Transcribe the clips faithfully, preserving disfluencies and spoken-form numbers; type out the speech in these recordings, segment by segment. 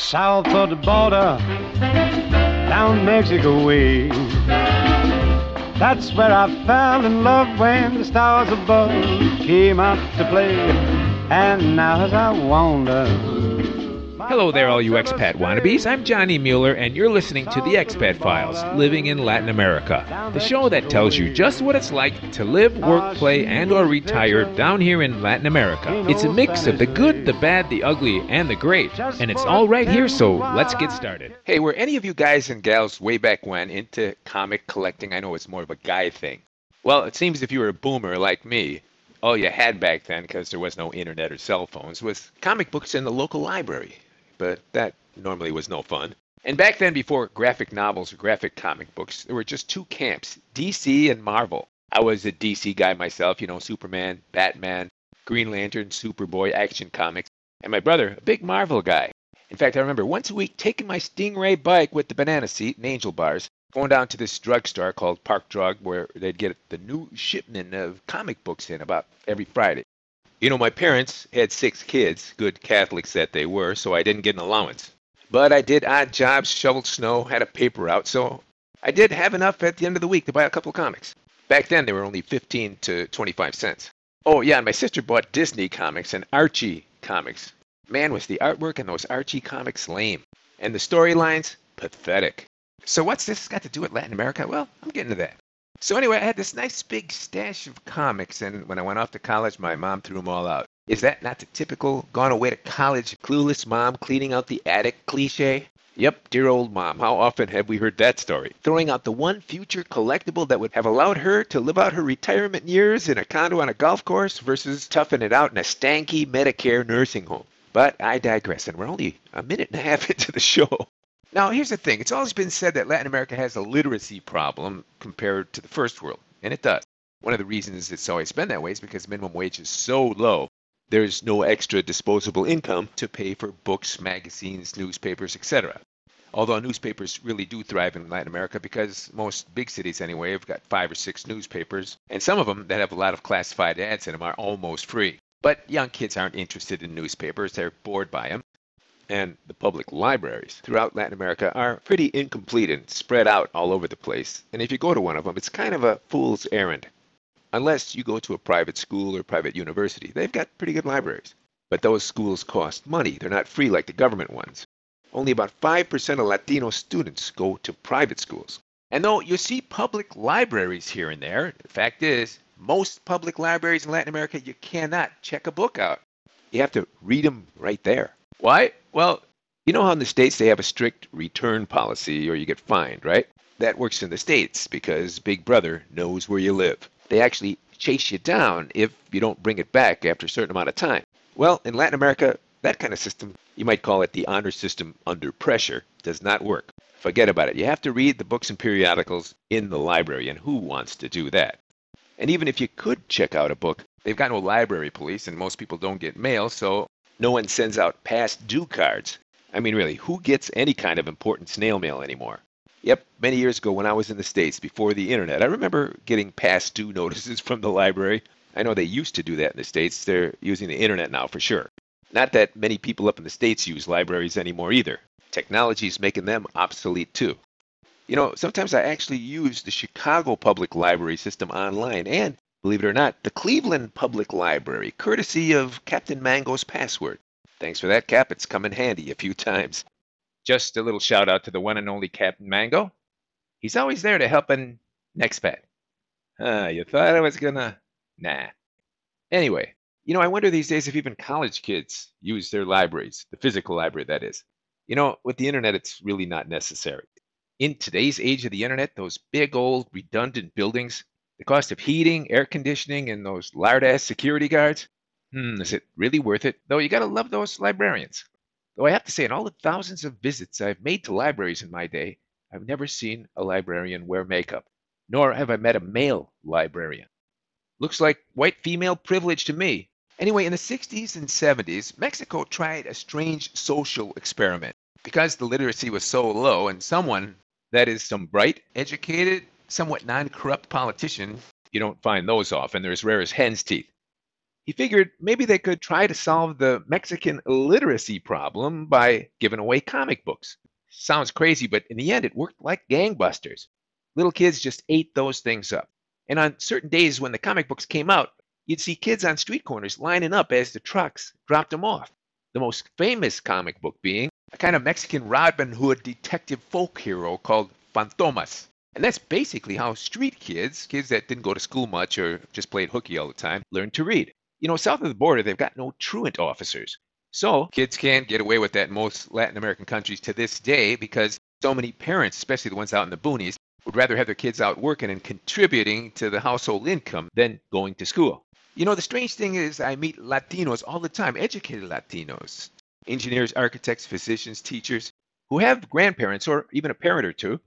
south of the border, down Mexico way. That's where I fell in love when the stars above came out to play. And now as I wander... Hello there, all you expat wannabes. I'm Johnny Mueller, and you're listening to The Expat Files, Living in Latin America, the show that tells you just what it's like to live, work, play, and or retire down here in Latin America. It's a mix of the good, the bad, the ugly, and the great, and it's all right here, so let's get started. Hey, were any of you guys and gals way back when into comic collecting? I know it's more of a guy thing. Well, it seems if you were a boomer like me, all you had back then, because there was no internet or cell phones, was comic books in the local library. But that normally was no fun. And back then, before graphic novels or graphic comic books, there were just two camps, D C and Marvel. I was a D C guy myself, you know, Superman, Batman, Green Lantern, Superboy, Action Comics. And my brother, a big Marvel guy. In fact, I remember once a week taking my Stingray bike with the banana seat and angel bars, going down to this drugstore called Park Drug, where they'd get the new shipment of comic books in about every Friday. You know, my parents had six kids, good Catholics that they were, so I didn't get an allowance. But I did odd jobs, shoveled snow, had a paper route, so I did have enough at the end of the week to buy a couple of comics. Back then, they were only fifteen to twenty-five cents. Oh, yeah, and my sister bought Disney comics and Archie comics. Man, was the artwork in those Archie comics lame. And the storylines, pathetic. So what's this got to do with Latin America? Well, I'm getting to that. So anyway, I had this nice big stash of comics, and when I went off to college, my mom threw them all out. Is that not the typical gone away to college clueless mom cleaning out the attic cliche? Yep, dear old mom. How often have we heard that story? Throwing out the one future collectible that would have allowed her to live out her retirement years in a condo on a golf course versus toughing it out in a stanky Medicare nursing home. But I digress, and we're only a minute and a half into the show. Now, here's the thing. It's always been said that Latin America has a literacy problem compared to the first world, and it does. One of the reasons it's always been that way is because minimum wage is so low, there's no extra disposable income to pay for books, magazines, newspapers, et cetera. Although newspapers really do thrive in Latin America because most big cities anyway have got five or six newspapers, and some of them that have a lot of classified ads in them are almost free. But young kids aren't interested in newspapers. They're bored by them. And the public libraries throughout Latin America are pretty incomplete and spread out all over the place. And if you go to one of them, it's kind of a fool's errand. Unless you go to a private school or private university. They've got pretty good libraries. But those schools cost money. They're not free like the government ones. Only about five percent of Latino students go to private schools. And though you see public libraries here and there, the fact is, most public libraries in Latin America, you cannot check a book out. You have to read them right there. Why? Well, you know how in the States they have a strict return policy or you get fined, right? That works in the States because Big Brother knows where you live. They actually chase you down if you don't bring it back after a certain amount of time. Well, in Latin America, that kind of system, you might call it the honor system under pressure, does not work. Forget about it. You have to read the books and periodicals in the library, and who wants to do that? And even if you could check out a book, they've got no library police, and most people don't get mail, so no one sends out past due cards. I mean, really, who gets any kind of important snail mail anymore? Yep, many years ago when I was in the States before the internet, I remember getting past due notices from the library. I know they used to do that in the States. They're using the internet now for sure. Not that many people up in the States use libraries anymore either. Technology's making them obsolete too. You know, sometimes I actually use the Chicago Public Library system online and, believe it or not, the Cleveland Public Library, courtesy of Captain Mango's password. Thanks for that, Cap. It's come in handy a few times. Just a little shout out to the one and only Captain Mango. He's always there to help an expat. Ah, you thought I was gonna... Nah. Anyway, you know, I wonder these days if even college kids use their libraries, the physical library, that is. You know, with the internet, it's really not necessary. In today's age of the internet, those big old redundant buildings, the cost of heating, air conditioning, and those lard-ass security guards? Hmm, is it really worth it? Though you gotta love those librarians. Though I have to say, in all the thousands of visits I've made to libraries in my day, I've never seen a librarian wear makeup. Nor have I met a male librarian. Looks like white female privilege to me. Anyway, in the sixties and seventies, Mexico tried a strange social experiment. Because the literacy was so low, and someone, that is, some bright, educated, somewhat non-corrupt politician, you don't find those often, they're as rare as hen's teeth. He figured maybe they could try to solve the Mexican illiteracy problem by giving away comic books. Sounds crazy, but in the end, it worked like gangbusters. Little kids just ate those things up. And on certain days when the comic books came out, you'd see kids on street corners lining up as the trucks dropped them off. The most famous comic book being a kind of Mexican Robin Hood detective folk hero called Fantomas. And that's basically how street kids, kids that didn't go to school much or just played hooky all the time, learned to read. You know, south of the border, they've got no truant officers. So kids can't get away with that in most Latin American countries to this day because so many parents, especially the ones out in the boonies, would rather have their kids out working and contributing to the household income than going to school. You know, the strange thing is I meet Latinos all the time, educated Latinos, engineers, architects, physicians, teachers, who have grandparents or even a parent or two,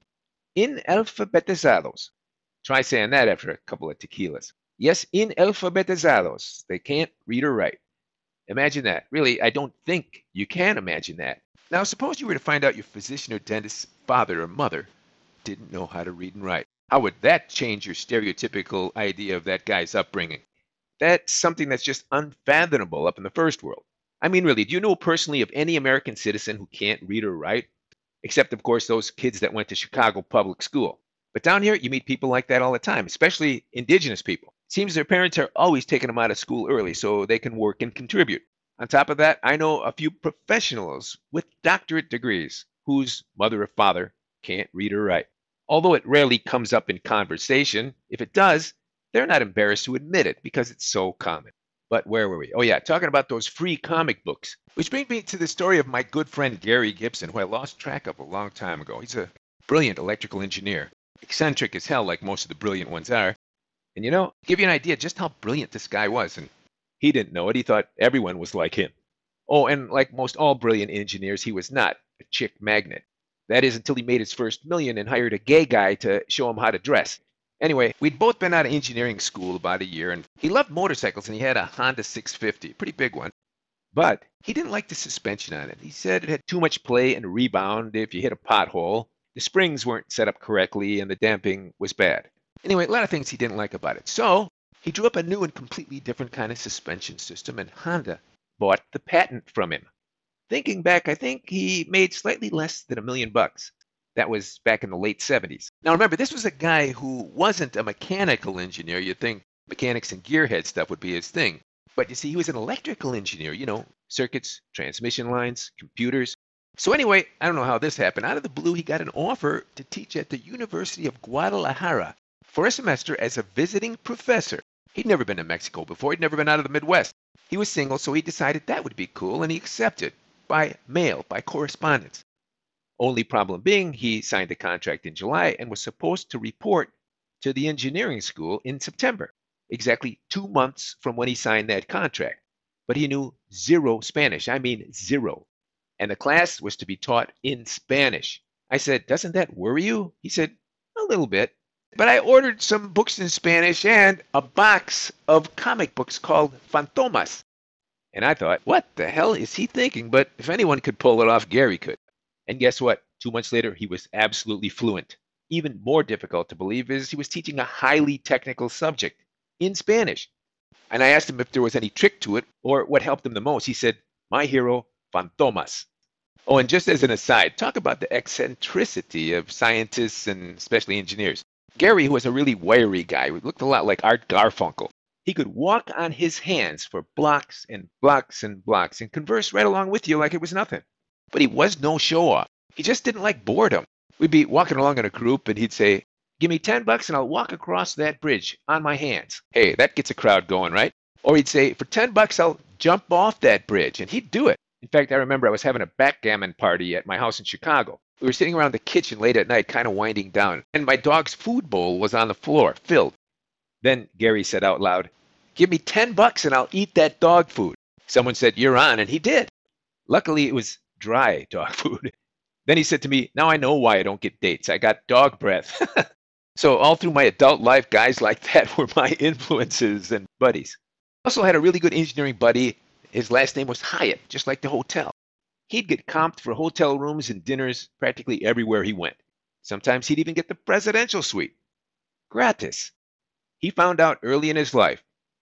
inalfabetizados. Try saying that after a couple of tequilas. Yes, inalfabetizados. They can't read or write. Imagine that. Really, I don't think you can imagine that. Now, suppose you were to find out your physician or dentist's father or mother didn't know how to read and write. How would that change your stereotypical idea of that guy's upbringing? That's something that's just unfathomable up in the first world. I mean, really, do you know personally of any American citizen who can't read or write? Except, of course, those kids that went to Chicago public school. But down here, you meet people like that all the time, especially indigenous people. It seems their parents are always taking them out of school early so they can work and contribute. On top of that, I know a few professionals with doctorate degrees whose mother or father can't read or write. Although it rarely comes up in conversation, if it does, they're not embarrassed to admit it because it's so common. But where were we? Oh yeah, talking about those free comic books. Which brings me to the story of my good friend Gary Gibson, who I lost track of a long time ago. He's a brilliant electrical engineer. Eccentric as hell, like most of the brilliant ones are. And you know, give you an idea just how brilliant this guy was. And he didn't know it. He thought everyone was like him. Oh, and like most all brilliant engineers, he was not a chick magnet. That is until he made his first million and hired a gay guy to show him how to dress. Anyway, we'd both been out of engineering school about a year, and he loved motorcycles, and he had a Honda six fifty, pretty big one. But he didn't like the suspension on it. He said it had too much play and rebound if you hit a pothole. The springs weren't set up correctly, and the damping was bad. Anyway, a lot of things he didn't like about it. So he drew up a new and completely different kind of suspension system, and Honda bought the patent from him. Thinking back, I think he made slightly less than a million bucks. That was back in the late seventies. Now remember, this was a guy who wasn't a mechanical engineer. You'd think mechanics and gearhead stuff would be his thing. But you see, he was an electrical engineer, you know, circuits, transmission lines, computers. So anyway, I don't know how this happened. Out of the blue, he got an offer to teach at the University of Guadalajara for a semester as a visiting professor. He'd never been to Mexico before. He'd never been out of the Midwest. He was single, so he decided that would be cool, and he accepted by mail, by correspondence. Only problem being, he signed the contract in July and was supposed to report to the engineering school in September, exactly two months from when he signed that contract. But he knew zero Spanish. I mean, zero. And the class was to be taught in Spanish. I said, "Doesn't that worry you?" He said, "A little bit." But I ordered some books in Spanish and a box of comic books called Fantomas. And I thought, what the hell is he thinking? But if anyone could pull it off, Gary could. And guess what? Two months later, he was absolutely fluent. Even more difficult to believe is he was teaching a highly technical subject in Spanish. And I asked him if there was any trick to it or what helped him the most. He said, "My hero, Fantomas." Oh, and just as an aside, talk about the eccentricity of scientists and especially engineers. Gary, who was a really wiry guy, looked a lot like Art Garfunkel. He could walk on his hands for blocks and blocks and blocks and converse right along with you like it was nothing. But he was no show-off. He just didn't like boredom. We'd be walking along in a group, and he'd say, "Give me ten bucks and I'll walk across that bridge on my hands." Hey, that gets a crowd going, right? Or he'd say, "For ten bucks, I'll jump off that bridge." And he'd do it. In fact, I remember I was having a backgammon party at my house in Chicago. We were sitting around the kitchen late at night, kind of winding down, and my dog's food bowl was on the floor, filled. Then Gary said out loud, "Give me ten bucks and I'll eat that dog food." Someone said, "You're on," and he did. Luckily, it was dry dog food. Then he said to me, "Now I know why I don't get dates. I got dog breath." So all through my adult life, guys like that were my influences and buddies. I also had a really good engineering buddy. His last name was Hyatt, just like the hotel. He'd get comped for hotel rooms and dinners practically everywhere he went. Sometimes he'd even get the presidential suite. Gratis. He found out early in his life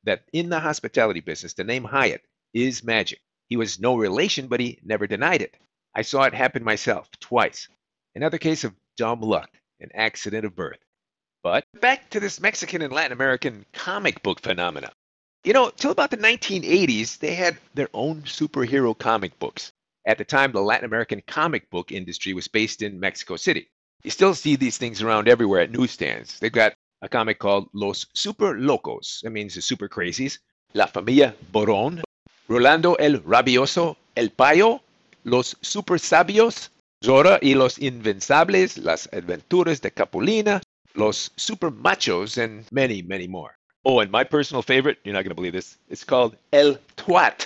that in the hospitality business, the name Hyatt is magic. He was no relation, but he never denied it. I saw it happen myself twice. Another case of dumb luck, an accident of birth. But back to this Mexican and Latin American comic book phenomena. You know, till about the nineteen eighties, they had their own superhero comic books. At the time, the Latin American comic book industry was based in Mexico City. You still see these things around everywhere at newsstands. They've got a comic called Los Super Locos. That means the super crazies. La Familia Boron. Rolando el Rabioso. El Payo. Los Super Sabios. Zora y los Invencibles. Las Aventuras de Capulina. Los Super Machos, and many, many more. Oh, and my personal favorite, you're not going to believe this, it's called El Twat.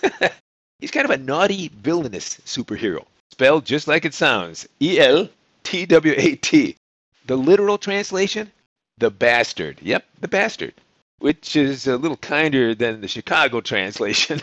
He's kind of a naughty, villainous superhero. Spelled just like it sounds. E L T W A T. The literal translation? The bastard. Yep, the bastard. Which is a little kinder than the Chicago translation.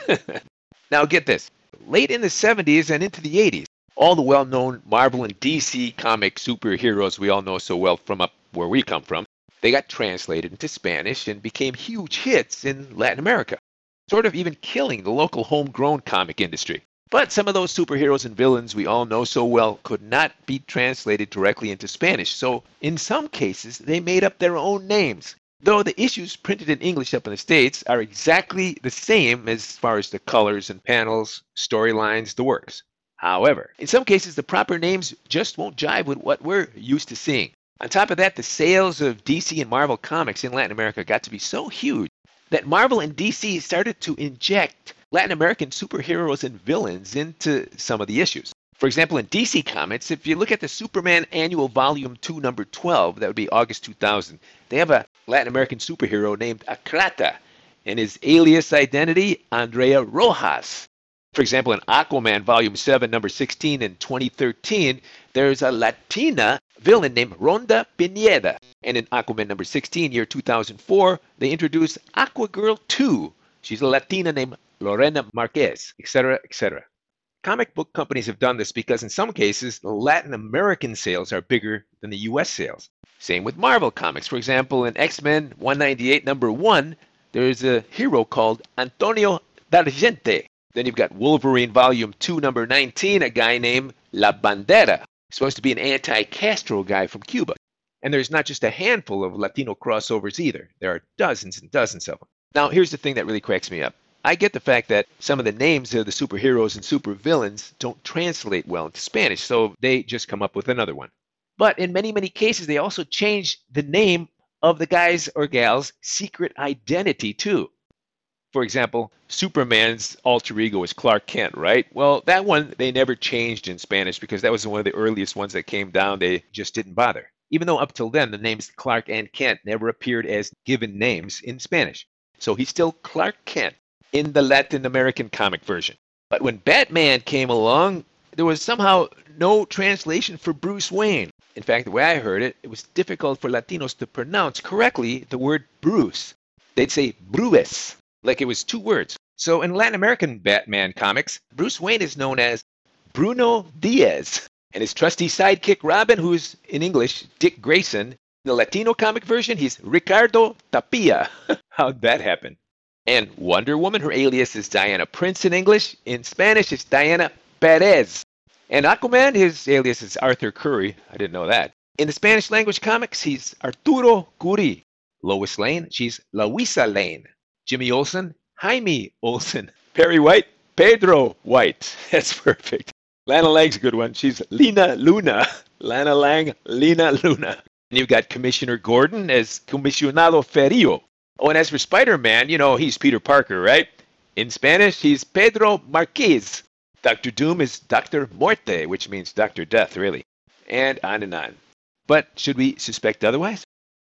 Now get this. Late in the seventies and into the eighties, all the well-known Marvel and D C comic superheroes we all know so well from up where we come from, they got translated into Spanish and became huge hits in Latin America, sort of even killing the local homegrown comic industry. But some of those superheroes and villains we all know so well could not be translated directly into Spanish, so in some cases they made up their own names, though the issues printed in English up in the States are exactly the same as far as the colors and panels, storylines, the works. However, in some cases the proper names just won't jive with what we're used to seeing. On top of that, the sales of D C and Marvel comics in Latin America got to be so huge that Marvel and D C started to inject Latin American superheroes and villains into some of the issues. For example, in D C Comics, if you look at the Superman Annual Volume two, Number twelve, that would be August two thousand, they have a Latin American superhero named Acrata, and his alias identity, Andrea Rojas. For example, in Aquaman Volume seven, Number sixteen in twenty thirteen, there's a Latina villain named Ronda Pineda. And in Aquaman Number sixteen, year two thousand four, they introduced Aquagirl two. She's a Latina named Lorena Marquez, et cetera, et cetera. Comic book companies have done this because in some cases, the Latin American sales are bigger than the U S sales. Same with Marvel Comics. For example, in X-Men one ninety-eight, Number one, there's a hero called Antonio D'Argente. Then you've got Wolverine Volume two, Number nineteen, a guy named La Bandera, supposed to be an anti-Castro guy from Cuba. And there's not just a handful of Latino crossovers either. There are dozens and dozens of them. Now, here's the thing that really cracks me up. I get the fact that some of the names of the superheroes and supervillains don't translate well into Spanish, so they just come up with another one. But in many, many cases, they also change the name of the guy's or gal's secret identity, too. For example, Superman's alter ego is Clark Kent, right? Well, that one they never changed in Spanish because that was one of the earliest ones that came down. They just didn't bother. Even though up till then, the names Clark and Kent never appeared as given names in Spanish. So he's still Clark Kent in the Latin American comic version. But when Batman came along, there was somehow no translation for Bruce Wayne. In fact, the way I heard it, it was difficult for Latinos to pronounce correctly the word Bruce. They'd say Bruce, like it was two words. So in Latin American Batman comics, Bruce Wayne is known as Bruno Diaz. And his trusty sidekick Robin, who's in English Dick Grayson, in the Latino comic version, he's Ricardo Tapia. How'd that happen? And Wonder Woman, her alias is Diana Prince in English. In Spanish, it's Diana Perez. And Aquaman, his alias is Arthur Curry. I didn't know that. In the Spanish language comics, he's Arturo Curi. Lois Lane, she's Louisa Lane. Jimmy Olsen, Jaime Olsen. Perry White, Pedro White. That's perfect. Lana Lang's a good one. She's Lena Luna. Lana Lang, Lena Luna. And you've got Commissioner Gordon as Comisionado Ferio. Oh, and as for Spider-Man, you know, he's Peter Parker, right? In Spanish, he's Pedro Marquez. Doctor Doom is Doctor Muerte, which means Doctor Death, really. And on and on. But should we suspect otherwise?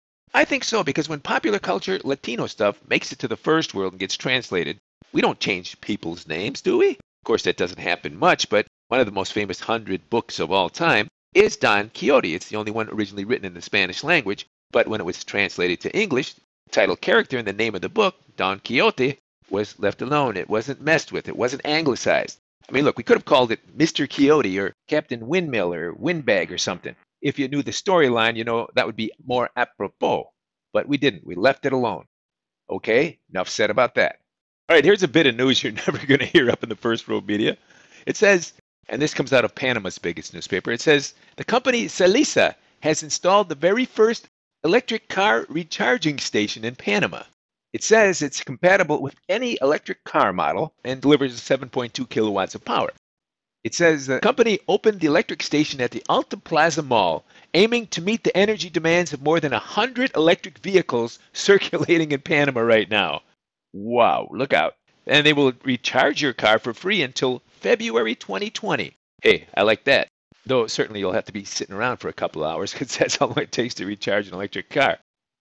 I think so, because when popular culture, Latino stuff, makes it to the first world and gets translated, we don't change people's names, do we? Of course, that doesn't happen much, but one of the most famous hundred books of all time is Don Quixote. It's the only one originally written in the Spanish language, but when it was translated to English, the title character in the name of the book, Don Quixote, was left alone. It wasn't messed with. It wasn't anglicized. I mean, look, we could have called it Mister Quixote or Captain Windmill or Windbag or something. If you knew the storyline, you know, that would be more apropos. But we didn't. We left it alone. Okay, enough said about that. All right, here's a bit of news you're never going to hear up in the first row media. It says, and this comes out of Panama's biggest newspaper, it says the company Celisa has installed the very first electric car recharging station in Panama. It says it's compatible with any electric car model and delivers seven point two kilowatts of power. It says the company opened the electric station at the Alta Plaza Mall, aiming to meet the energy demands of more than one hundred electric vehicles circulating in Panama right now. Wow, look out. And they will recharge your car for free until February twenty twenty. Hey, I like that. Though certainly you'll have to be sitting around for a couple of hours because that's how long it takes to recharge an electric car.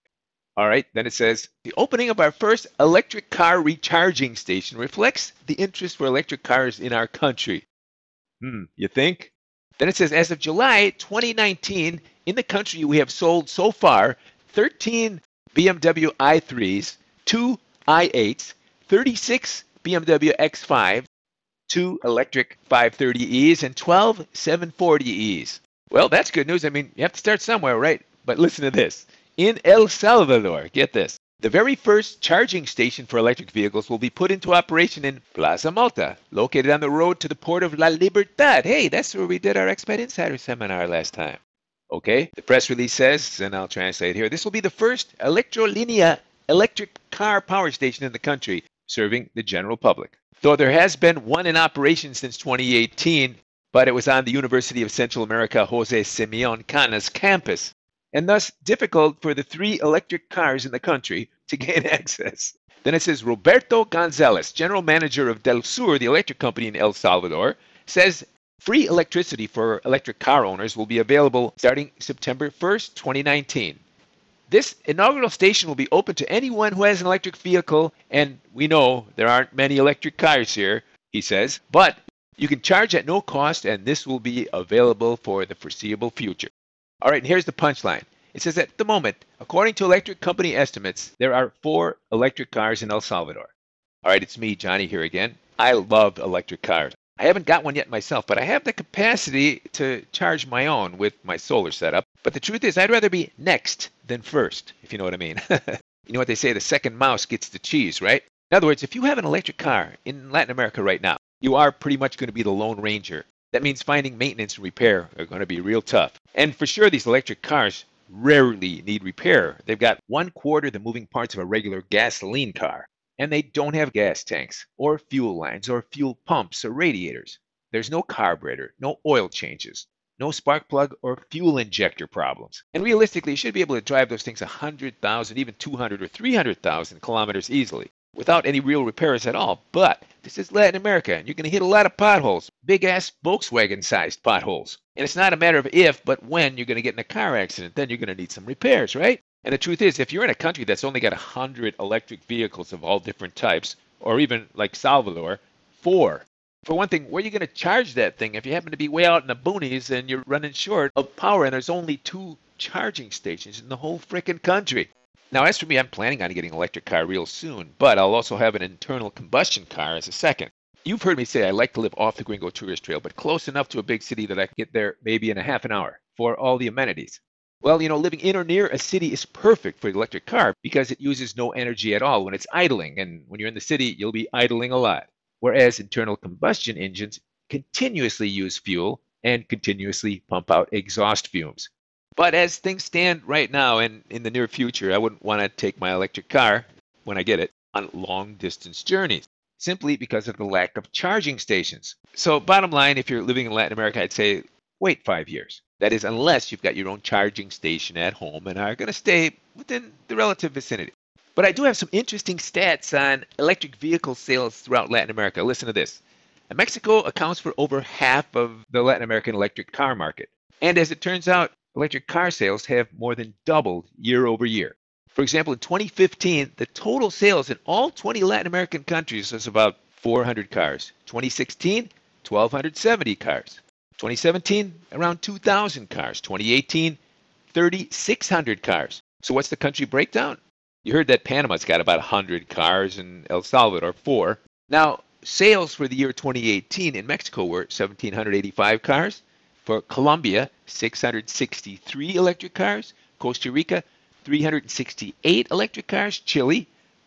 All right, then it says, the opening of our first electric car recharging station reflects the interest for electric cars in our country. Hmm, you think? Then it says, as of July twenty nineteen, in the country we have sold so far thirteen B M W i threes, two i eights, thirty-six B M W X five, two electric five thirty Es, and twelve seven forty Es. Well, that's good news. I mean, you have to start somewhere, right? But listen to this. In El Salvador, get this, the very first charging station for electric vehicles will be put into operation in Plaza Malta, located on the road to the port of La Libertad. Hey, that's where we did our Expat Insider seminar last time. Okay, the press release says, and I'll translate here, this will be the first Electrolinea electric car power station in the country, serving the general public. Though there has been one in operation since twenty eighteen, but it was on the University of Central America Jose Simeon Canas campus, and thus difficult for the three electric cars in the country to gain access. Then it says Roberto Gonzalez, general manager of Del Sur, the electric company in El Salvador, says free electricity for electric car owners will be available starting September first, twenty nineteen. This inaugural station will be open to anyone who has an electric vehicle, and we know there aren't many electric cars here, he says, but you can charge at no cost, and this will be available for the foreseeable future. All right, and here's the punchline. It says at the moment, according to electric company estimates, there are four electric cars in El Salvador. All right, it's me, Johnny, here again. I love electric cars. I haven't got one yet myself, but I have the capacity to charge my own with my solar setup. But the truth is, I'd rather be next than first, if you know what I mean. You know what they say, the second mouse gets the cheese, right? In other words, if you have an electric car in Latin America right now, you are pretty much going to be the Lone Ranger. That means finding maintenance and repair are going to be real tough. And for sure, these electric cars rarely need repair. They've got one quarter the moving parts of a regular gasoline car. And they don't have gas tanks, or fuel lines, or fuel pumps, or radiators. There's no carburetor, no oil changes, no spark plug or fuel injector problems. And realistically, you should be able to drive those things one hundred thousand, even two hundred or three hundred thousand kilometers easily, without any real repairs at all. But this is Latin America, and you're going to hit a lot of potholes, big-ass Volkswagen-sized potholes. And it's not a matter of if, but when you're going to get in a car accident. Then you're going to need some repairs, right? And the truth is, if you're in a country that's only got one hundred electric vehicles of all different types, or even like Salvador, four. For one thing, where are you going to charge that thing if you happen to be way out in the boonies and you're running short of power and there's only two charging stations in the whole frickin' country? Now, as for me, I'm planning on getting an electric car real soon, but I'll also have an internal combustion car as a second. You've heard me say I like to live off the Gringo Tourist Trail, but close enough to a big city that I can get there maybe in a half an hour for all the amenities. Well, you know, living in or near a city is perfect for the electric car because it uses no energy at all when it's idling. And when you're in the city, you'll be idling a lot. Whereas internal combustion engines continuously use fuel and continuously pump out exhaust fumes. But as things stand right now and in the near future, I wouldn't want to take my electric car, when I get it, on long-distance journeys, simply because of the lack of charging stations. So bottom line, if you're living in Latin America, I'd say wait five years. That is, unless you've got your own charging station at home and are going to stay within the relative vicinity. But I do have some interesting stats on electric vehicle sales throughout Latin America. Listen to this. Mexico accounts for over half of the Latin American electric car market. And as it turns out, electric car sales have more than doubled year over year. For example, in twenty fifteen, the total sales in all twenty Latin American countries was about four hundred cars. twenty sixteen, one thousand two hundred seventy cars. twenty seventeen, around two thousand cars. twenty eighteen, three thousand six hundred cars. So what's the country breakdown? You heard that Panama's got about one hundred cars and El Salvador four. Now, sales for the year twenty eighteen in Mexico were one thousand seven hundred eighty-five cars. For Colombia, six hundred sixty-three electric cars. Costa Rica, three hundred sixty-eight electric cars. Chile,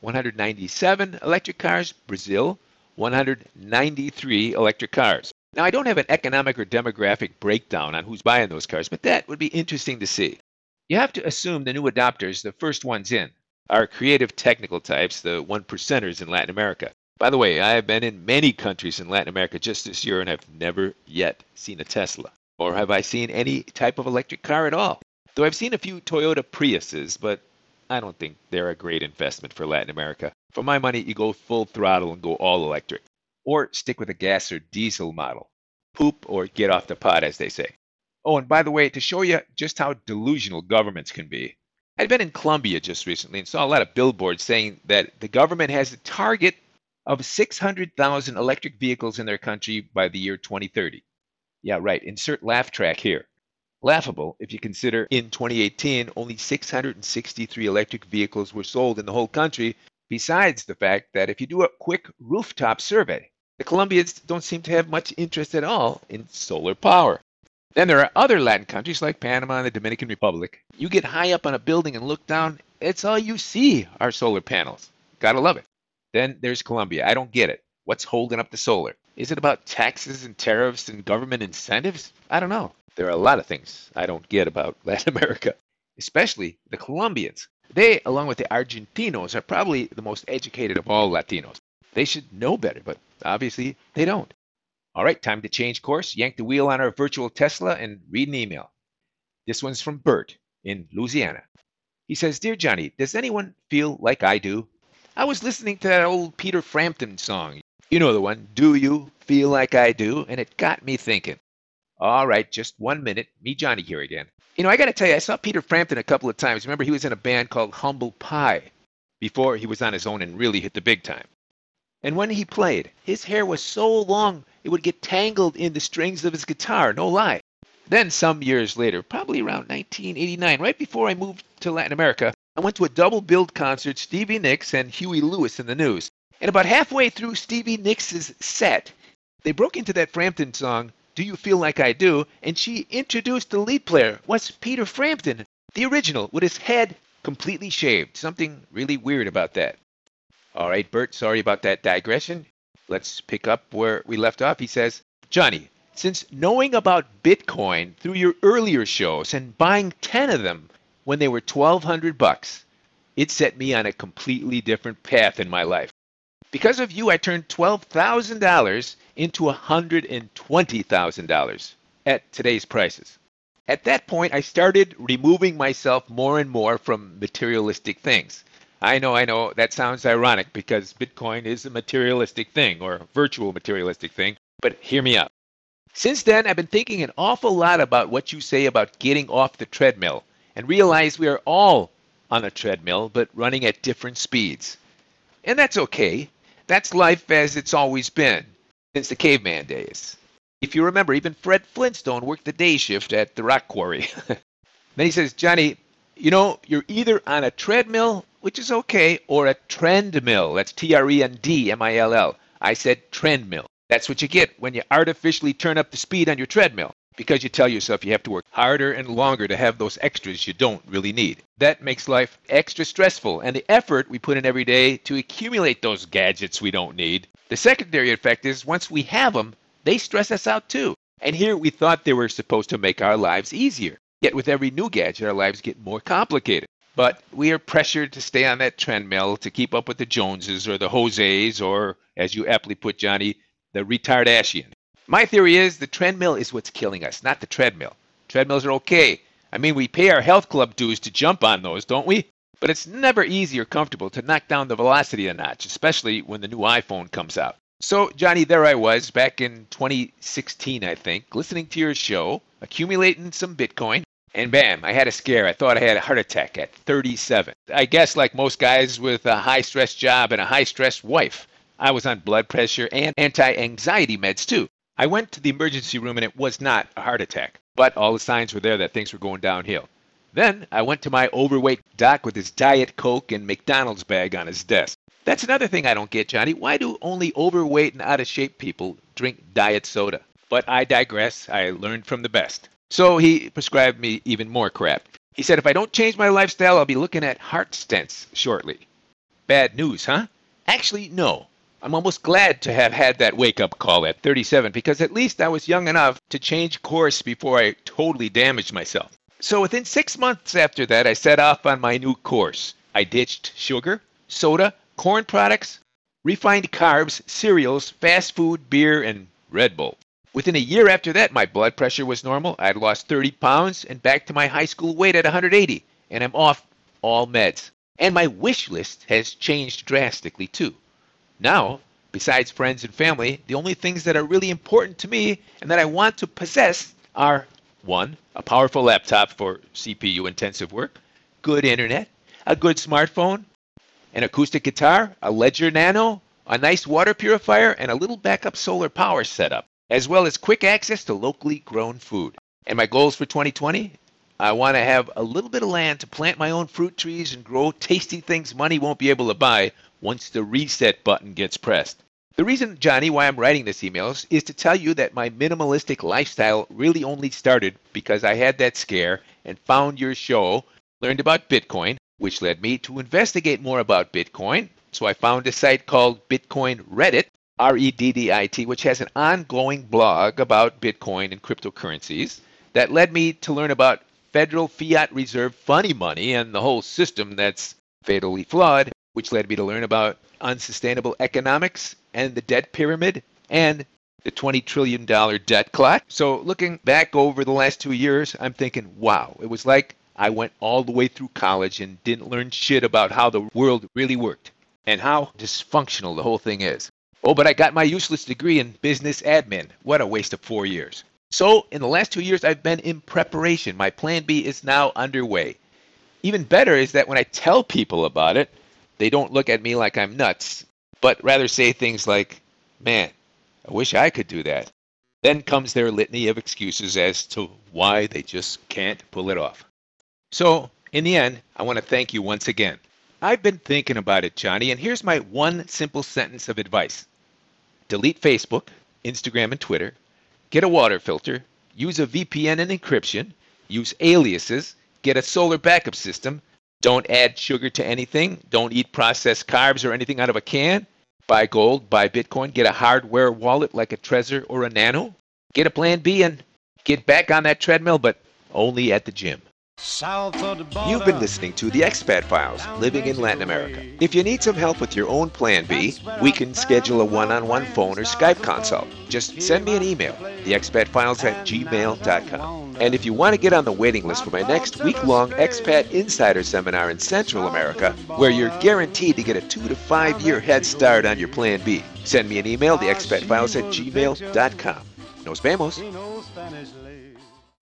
one hundred ninety-seven electric cars. Brazil, one hundred ninety-three electric cars. Now, I don't have an economic or demographic breakdown on who's buying those cars, but that would be interesting to see. You have to assume the new adopters, the first ones in, are creative technical types, the one percenters in Latin America. By the way, I have been in many countries in Latin America just this year and have never yet seen a Tesla. Or have I seen any type of electric car at all? Though I've seen a few Toyota Priuses, but I don't think they're a great investment for Latin America. For my money, you go full throttle and go all electric. Or stick with a gas or diesel model. Poop or get off the pot, as they say. Oh, and by the way, to show you just how delusional governments can be, I'd been in Colombia just recently and saw a lot of billboards saying that the government has a target of six hundred thousand electric vehicles in their country by the year twenty thirty. Yeah, right. Insert laugh track here. Laughable if you consider in twenty eighteen only six hundred sixty-three electric vehicles were sold in the whole country, besides the fact that if you do a quick rooftop survey, the Colombians don't seem to have much interest at all in solar power. Then there are other Latin countries like Panama and the Dominican Republic. You get high up on a building and look down, it's all you see are solar panels. Gotta love it. Then there's Colombia. I don't get it. What's holding up the solar? Is it about taxes and tariffs and government incentives? I don't know. There are a lot of things I don't get about Latin America, especially the Colombians. They, along with the Argentinos, are probably the most educated of all Latinos. They should know better, but obviously they don't. All right, time to change course, yank the wheel on our virtual Tesla, and read an email. This one's from Bert in Louisiana. He says, Dear Johnny, does anyone feel like I do? I was listening to that old Peter Frampton song. You know the one, Do You Feel Like I Do? And it got me thinking. All right, just one minute. Me, Johnny, here again. You know, I got to tell you, I saw Peter Frampton a couple of times. Remember, he was in a band called Humble Pie before he was on his own and really hit the big time. And when he played, his hair was so long, it would get tangled in the strings of his guitar, no lie. Then some years later, probably around nineteen eighty-nine, right before I moved to Latin America, I went to a double-billed concert, Stevie Nicks and Huey Lewis in the News. And about halfway through Stevie Nicks' set, they broke into that Frampton song, Do You Feel Like I Do? And she introduced the lead player, was Peter Frampton, the original, with his head completely shaved. Something really weird about that. All right, Bert, sorry about that digression. Let's pick up where we left off. He says, Johnny, since knowing about Bitcoin through your earlier shows and buying ten of them when they were twelve hundred bucks, it set me on a completely different path in my life. Because of you, I turned twelve thousand dollars into one hundred twenty thousand dollars at today's prices. At that point, I started removing myself more and more from materialistic things. I know, I know, that sounds ironic because Bitcoin is a materialistic thing or a virtual materialistic thing, but hear me out. Since then, I've been thinking an awful lot about what you say about getting off the treadmill and realize we are all on a treadmill but running at different speeds. And that's okay. That's life as it's always been since the caveman days. If you remember, even Fred Flintstone worked the day shift at the rock quarry. Then he says, Johnny, you know, you're either on a treadmill, which is okay, or a trendmill. That's T R E N D M I L L. I said trendmill. That's what you get when you artificially turn up the speed on your treadmill, because you tell yourself you have to work harder and longer to have those extras you don't really need. That makes life extra stressful, and the effort we put in every day to accumulate those gadgets we don't need. The secondary effect is once we have them, they stress us out too. And here we thought they were supposed to make our lives easier. Yet with every new gadget, our lives get more complicated. But we are pressured to stay on that treadmill to keep up with the Joneses or the Jose's or, as you aptly put, Johnny, the retardashian. My theory is the treadmill is what's killing us, not the treadmill. Treadmills are okay. I mean, we pay our health club dues to jump on those, don't we? But it's never easy or comfortable to knock down the velocity a notch, especially when the new iPhone comes out. So, Johnny, there I was back in twenty sixteen, I think, listening to your show, accumulating some Bitcoin, and bam, I had a scare. I thought I had a heart attack at thirty-seven. I guess like most guys with a high-stress job and a high-stress wife, I was on blood pressure and anti-anxiety meds too. I went to the emergency room and it was not a heart attack, but all the signs were there that things were going downhill. Then I went to my overweight doc with his Diet Coke and McDonald's bag on his desk. That's another thing I don't get, Johnny. Why do only overweight and out-of-shape people drink diet soda? But I digress. I learned from the best. So he prescribed me even more crap. He said if I don't change my lifestyle, I'll be looking at heart stents shortly. bad news, huh? Actually, no. I'm almost glad to have had that wake-up call at thirty-seven because at least I was young enough to change course before I totally damaged myself. So within six months after that, I set off on my new course. I ditched sugar, soda, corn products, refined carbs, cereals, fast food, beer, and Red Bull. Within a year after that, my blood pressure was normal. I had lost thirty pounds and back to my high school weight at one hundred eighty, and I'm off all meds. And my wish list has changed drastically too. Now, besides friends and family, the only things that are really important to me and that I want to possess are one, a powerful laptop for C P U-intensive work, good internet, a good smartphone, an acoustic guitar, a Ledger Nano, a nice water purifier, and a little backup solar power setup, as well as quick access to locally grown food. And my goals for twenty twenty? I want to have a little bit of land to plant my own fruit trees and grow tasty things money won't be able to buy once the reset button gets pressed. The reason, Johnny, why I'm writing this email is to tell you that my minimalistic lifestyle really only started because I had that scare and found your show, learned about Bitcoin, which led me to investigate more about Bitcoin. So I found a site called Bitcoin Reddit, R E D D I T, which has an ongoing blog about Bitcoin and cryptocurrencies that led me to learn about Federal Fiat Reserve funny money and the whole system that's fatally flawed, which led me to learn about unsustainable economics and the debt pyramid and the twenty trillion dollars debt clock. So looking back over the last two years, I'm thinking, wow, it was like I went all the way through college and didn't learn shit about how the world really worked and how dysfunctional the whole thing is. Oh, but I got my useless degree in business admin. What a waste of four years. So in the last two years, I've been in preparation. My plan B is now underway. Even better is that when I tell people about it, they don't look at me like I'm nuts, but rather say things like, man, I wish I could do that. Then comes their litany of excuses as to why they just can't pull it off. So, in the end, I want to thank you once again. I've been thinking about it, Johnny, and here's my one simple sentence of advice. Delete Facebook, Instagram, and Twitter. Get a water filter. Use a V P N and encryption. Use aliases. Get a solar backup system. Don't add sugar to anything. Don't eat processed carbs or anything out of a can. Buy gold, buy Bitcoin, get a hardware wallet like a Trezor or a Nano. Get a plan B and get back on that treadmill, but only at the gym. You've been listening to The Expat Files, Living in Latin America. If you need some help with your own plan B, we can schedule a one-on-one phone or Skype consult. Just send me an email, the expat files at gmail dot com. And if you want to get on the waiting list for my next week-long Expat Insider Seminar in Central America, where you're guaranteed to get a two to five year head start on your plan B, send me an email, the expat files at gmail dot com. Nos vemos.